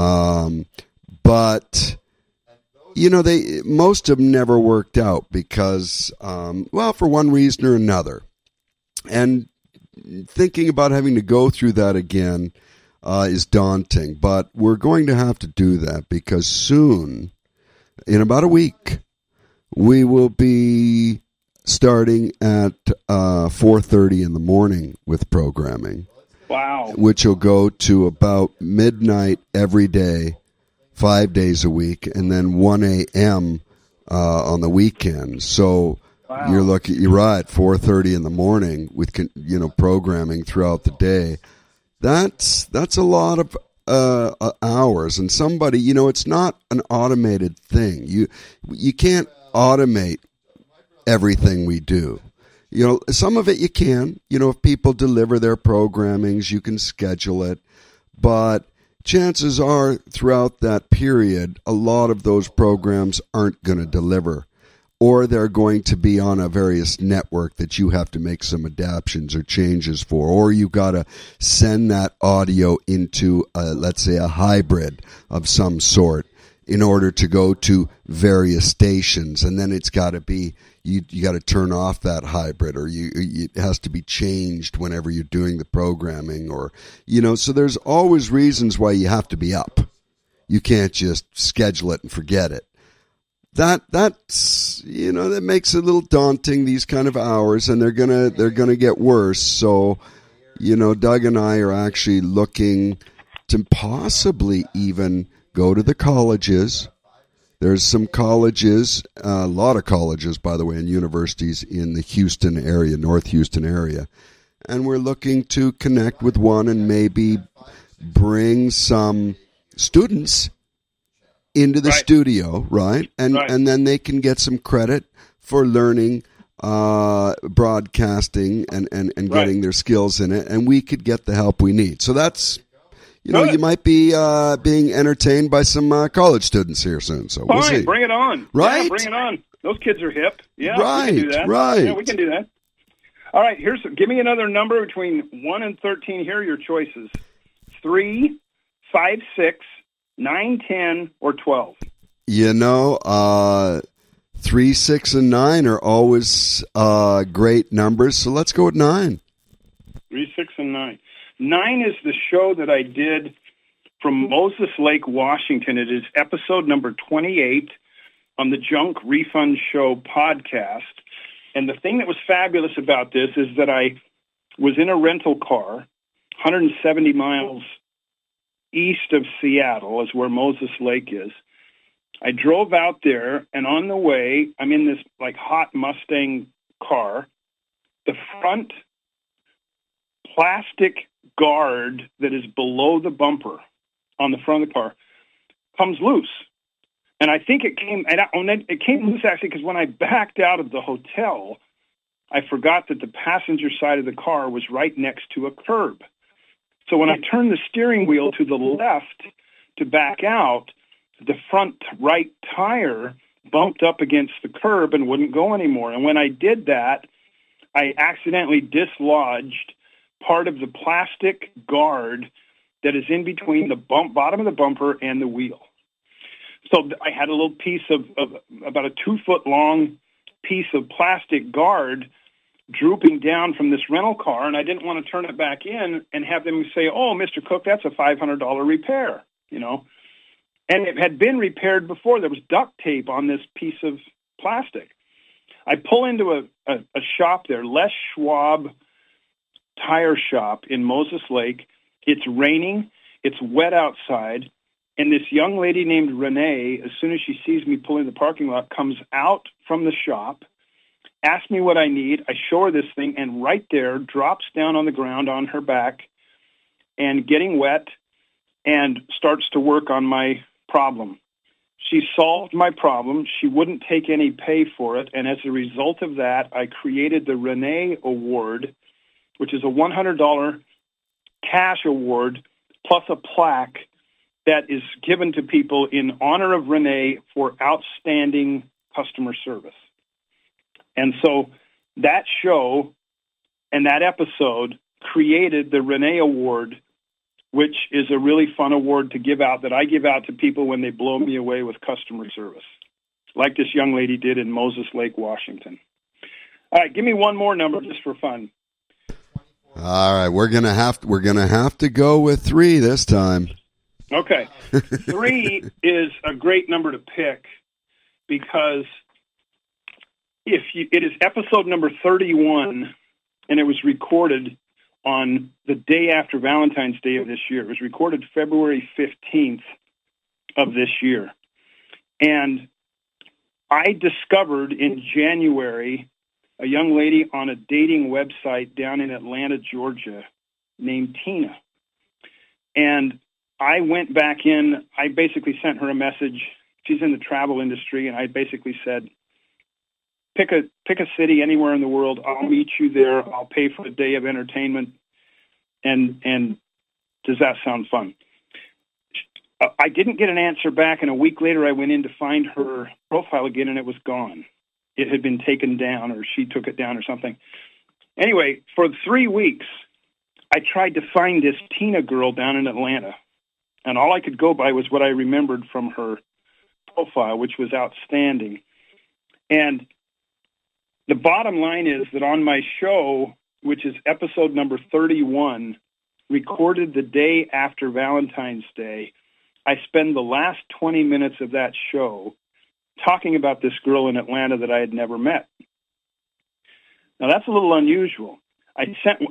But most of them never worked out because, for one reason or another. And thinking about having to go through that again is daunting. But we're going to have to do that because soon, in about a week, we will be starting at 4:30 in the morning with programming. Wow. Which will go to about midnight every day, 5 days a week, and then 1 a.m. On the weekend. So wow. You're right, 4:30 in the morning with programming throughout the day. That's a lot of hours, and somebody, it's not an automated thing. You can't automate everything we do. Some of it you can. If people deliver their programmings, you can schedule it, but chances are throughout that period, a lot of those programs aren't going to deliver, or they're going to be on a various network that you have to make some adaptions or changes for, or you got to send that audio into, let's say, a hybrid of some sort in order to go to various stations, and then it's got to be, you got to turn off that hybrid, or it has to be changed whenever you're doing the programming, or, so there's always reasons why you have to be up. You can't just schedule it and forget it. That's that makes it a little daunting, these kind of hours, and they're gonna get worse. So, Doug and I are actually looking to possibly even go to the colleges. There's some colleges, a lot of colleges, by the way, and universities in the Houston area, North Houston area, and we're looking to connect with one and maybe bring some students into the studio, right? And then they can get some credit for learning broadcasting and getting their skills in it, and we could get the help we need. So that's, you might be being entertained by some college students here soon. So we'll see. Bring it on. Right? Yeah, bring it on. Those kids are hip. Yeah, right, we can do that. Right. Yeah, we can do that. All right, give me another number between 1 and 13. Here are your choices: 3, 5, 6, 9, 10, or 12. 3, 6, and 9 are always great numbers, so let's go with 9. 3, 6, and 9. 9 is the show that I did from Moses Lake, Washington. It is episode number 28 on the Junk Refund Show podcast. And the thing that was fabulous about this is that I was in a rental car 170 miles east of Seattle, is where Moses Lake is. I drove out there, and on the way, I'm in this hot Mustang car. The front plastic guard that is below the bumper on the front of the car comes loose. And I think it came loose actually because when I backed out of the hotel, I forgot that the passenger side of the car was right next to a curb. So when I turned the steering wheel to the left to back out, the front right tire bumped up against the curb and wouldn't go anymore. And when I did that, I accidentally dislodged part of the plastic guard that is in between the bottom of the bumper and the wheel. So I had a little piece of about a 2-foot-long piece of plastic guard drooping down from this rental car, and I didn't want to turn it back in and have them say, "Oh, Mr. Cook, that's a $500 repair," And it had been repaired before. There was duct tape on this piece of plastic. I pull into a shop there, Les Schwab Tire Shop in Moses Lake. It's raining. It's wet outside. And this young lady named Renee, as soon as she sees me pull in the parking lot, comes out from the shop, asks me what I need. I show her this thing, and right there drops down on the ground on her back and getting wet and starts to work on my problem. She solved my problem. She wouldn't take any pay for it. And as a result of that, I created the Renee Award, which is a $100 cash award plus a plaque that is given to people in honor of Renee for outstanding customer service. And so that show and that episode created the Renee Award, which is a really fun award to give out that I give out to people when they blow me away with customer service, like this young lady did in Moses Lake, Washington. All right, give me one more number just for fun. All right, we're gonna have to go with 3 this time. Okay, 3 is a great number to pick because it is episode number 31, and it was recorded on the day after Valentine's Day of this year. It was recorded February 15th of this year, and I discovered in January a young lady on a dating website down in Atlanta, Georgia, named Tina. And I went back in, I basically sent her a message. She's in the travel industry, and I basically said, pick a city anywhere in the world. I'll meet you there. I'll pay for a day of entertainment. And does that sound fun? I didn't get an answer back, and a week later I went in to find her profile again, and it was gone. It had been taken down, or she took it down or something. Anyway, for 3 weeks, I tried to find this Tina girl down in Atlanta, and all I could go by was what I remembered from her profile, which was outstanding. And the bottom line is that on my show, which is episode number 31, recorded the day after Valentine's Day, I spend the last 20 minutes of that show talking about this girl in Atlanta that I had never met. Now that's a little unusual. I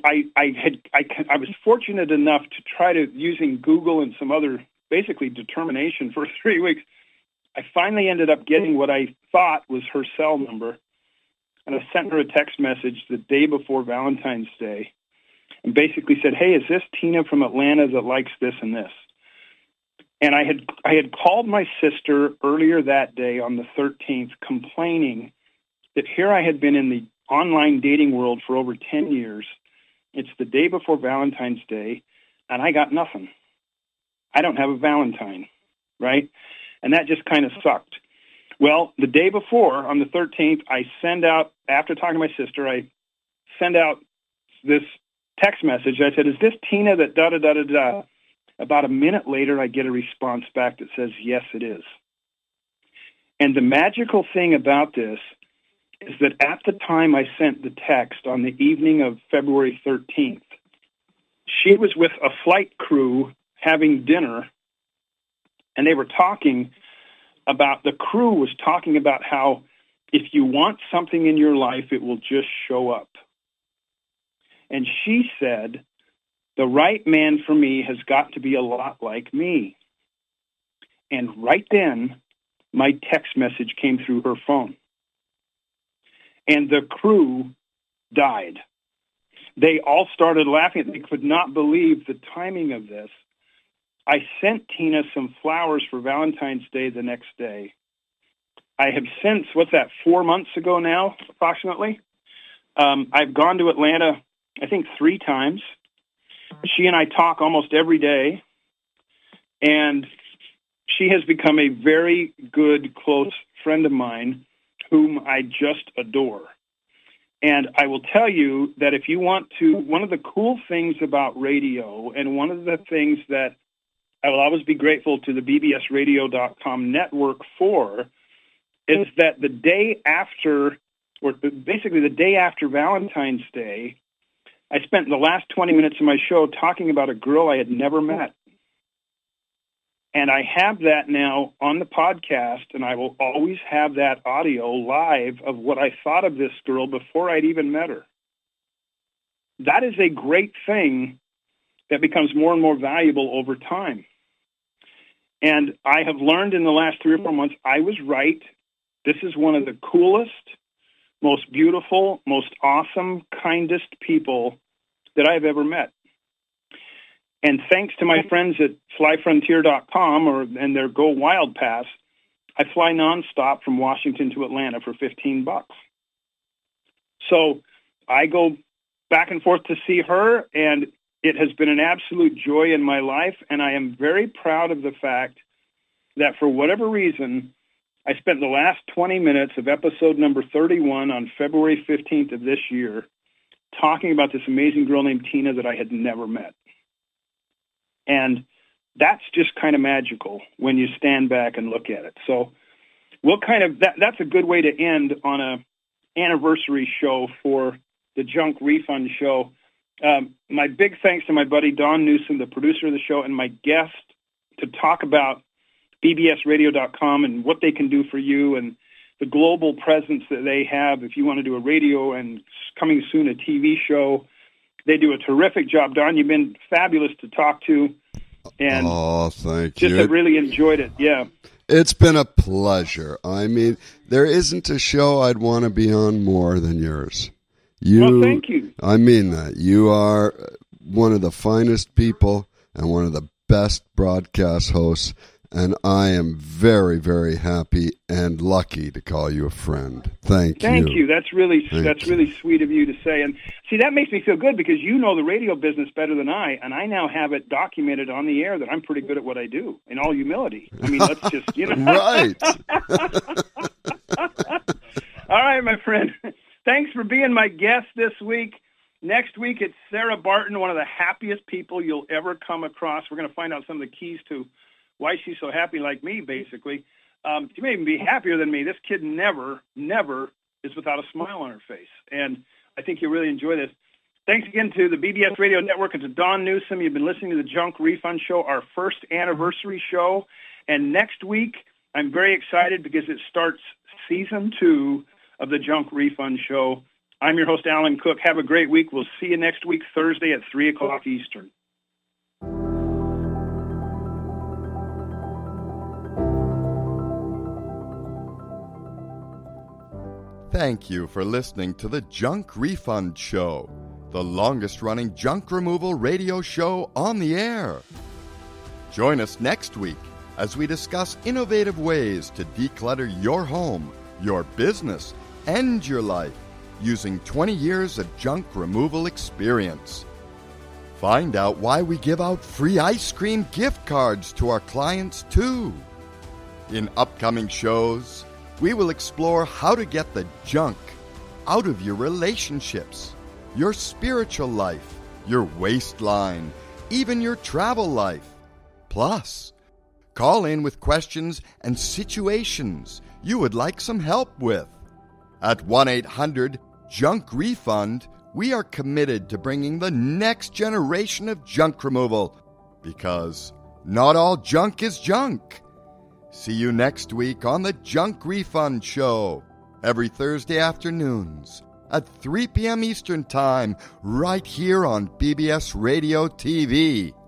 was fortunate enough to try to, using Google and some other basically determination for 3 weeks, I finally ended up getting what I thought was her cell number, and I sent her a text message the day before Valentine's Day and basically said, hey, is this Tina from Atlanta that likes this and this? And I had called my sister earlier that day on the 13th complaining that here I had been in the online dating world for over 10 years. It's the day before Valentine's Day, and I got nothing. I don't have a Valentine, right? And that just kind of sucked. Well, the day before, on the 13th, I send out, after talking to my sister, I send out this text message. I said, is this Tina that da-da-da-da-da? About a minute later, I get a response back that says, yes, it is. And the magical thing about this is that at the time I sent the text on the evening of February 13th, she was with a flight crew having dinner, and they were talking about, the crew was talking about how if you want something in your life, it will just show up. And she said, the right man for me has got to be a lot like me. And right then, my text message came through her phone. And the crew died. They all started laughing. They could not believe the timing of this. I sent Tina some flowers for Valentine's Day the next day. I have since, 4 months ago now, approximately, I've gone to Atlanta, I think 3 times. She and I talk almost every day, and she has become a very good, close friend of mine whom I just adore. And I will tell you that if you want to, one of the cool things about radio, and one of the things that I will always be grateful to the bbsradio.com network for, is that the day after, or basically the day after Valentine's Day, I spent the last 20 minutes of my show talking about a girl I had never met. And I have that now on the podcast, and I will always have that audio live of what I thought of this girl before I'd even met her. That is a great thing that becomes more and more valuable over time. And I have learned in the last 3 or 4 months, I was right. This is one of the coolest, most beautiful, most awesome, kindest people that I've ever met. And thanks to my friends at flyfrontier.com and their Go Wild Pass, I fly nonstop from Washington to Atlanta for $15. So I go back and forth to see her, and It has been an absolute joy in my life, and I am very proud of the fact that for whatever reason, I spent the last 20 minutes of episode number 31 on February 15th of this year talking about this amazing girl named Tina that I had never met. And that's just kind of magical when you stand back and look at it. So we'll that's a good way to end on a anniversary show for the Junk Refund Show. My big thanks to my buddy Don Newsom, the producer of the show, and my guest to talk about bbsradio.com and what they can do for you and the global presence that they have. If you want to do a radio and coming soon a TV show, they do a terrific job. Don, you've been fabulous to talk to. And thank you. Just really enjoyed it. Yeah. It's been a pleasure. I mean, there isn't a show I'd want to be on more than yours. Well, thank you. I mean that. You are one of the finest people and one of the best broadcast hosts, and I am very, very happy and lucky to call you a friend. Thank you. Thank you. That's really sweet of you to say. And see, that makes me feel good because you know the radio business better than I, and I now have it documented on the air that I'm pretty good at what I do, in all humility. I mean, let's just, Right. All right, my friend. Thanks for being my guest this week. Next week, it's Sarah Barton, one of the happiest people you'll ever come across. We're going to find out some of the keys to why she's so happy like me, basically. She may even be happier than me. This kid never is without a smile on her face. And I think you'll really enjoy this. Thanks again to the BBS Radio Network and to Don Newsom. You've been listening to the Junk Refund Show, our first anniversary show. And next week, I'm very excited because it starts season 2 of the Junk Refund Show. I'm your host, Alan Cook. Have a great week. We'll see you next week, Thursday at 3 o'clock Eastern. Thank you for listening to the Junk Refund Show, the longest-running junk removal radio show on the air. Join us next week as we discuss innovative ways to declutter your home, your business, and your life using 20 years of junk removal experience. Find out why we give out free ice cream gift cards to our clients, too. In upcoming shows, we will explore how to get the junk out of your relationships, your spiritual life, your waistline, even your travel life. Plus, call in with questions and situations you would like some help with. At 1-800-JUNK-REFUND, we are committed to bringing the next generation of junk removal, because not all junk is junk. See you next week on the Junk Refund Show, every Thursday afternoons at 3 p.m. Eastern Time, right here on BBS Radio TV.